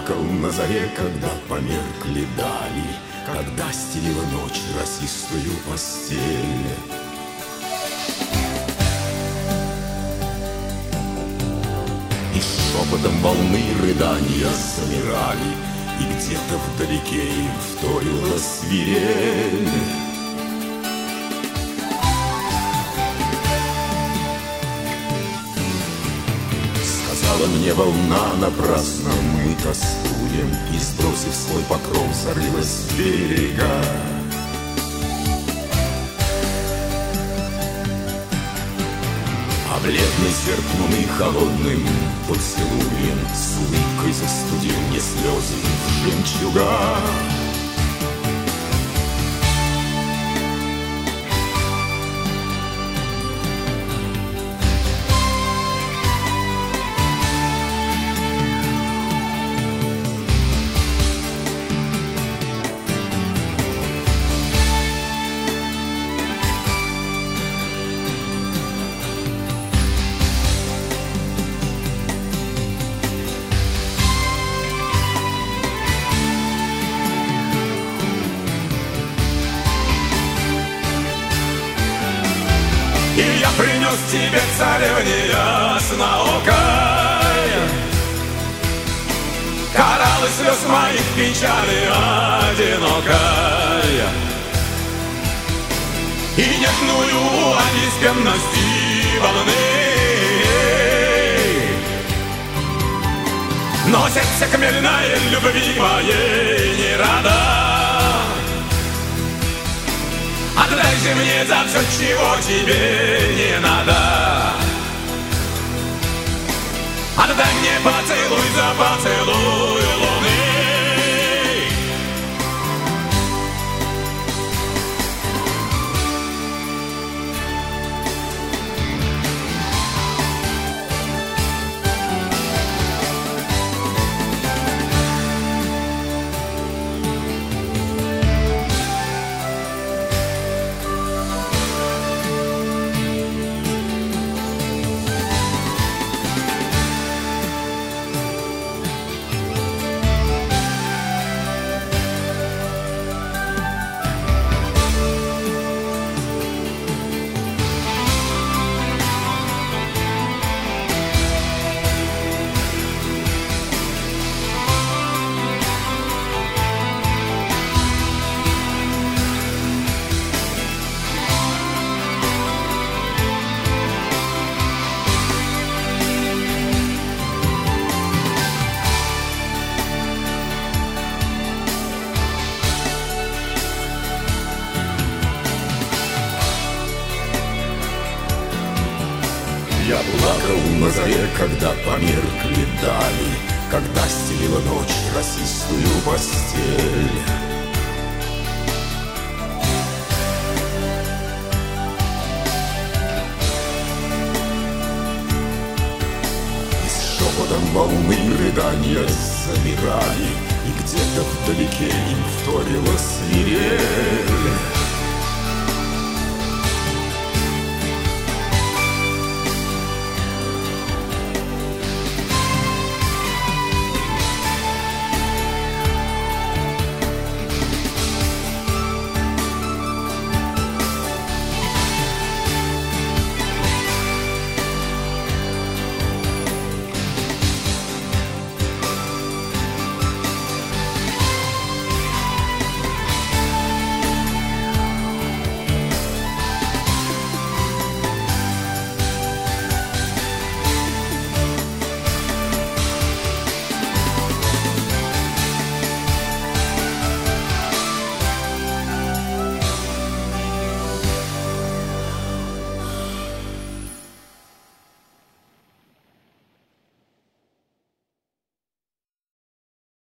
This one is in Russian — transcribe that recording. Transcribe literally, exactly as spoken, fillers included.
плакал на заре, когда померкли дали, когда стелила ночь росистую постель. И шепотом волны рыдания замирали, и где-то вдалеке им вторила свирель. Сказала мне волна, напрасно мы тоскуем, и, сбросив свой покров, зарылась в берега. А бледный серп луны холодным поцелуем с улыбкой застудил мне слезы в жемчуга. И я принес тебе, царевне ясноокой, кораллы слез моих печали одинокой, и нежную обеспенности волны. Но сердце хмельное любви моей не рада. Отдай же мне за все, чего тебе не надо. Отдай мне поцелуй за поцелуй луны. Я плакал на заре, когда померкли дали, когда стелила ночь росистую постель. И с шепотом волны рыдания замирали, и где-то вдалеке им вторила свирель.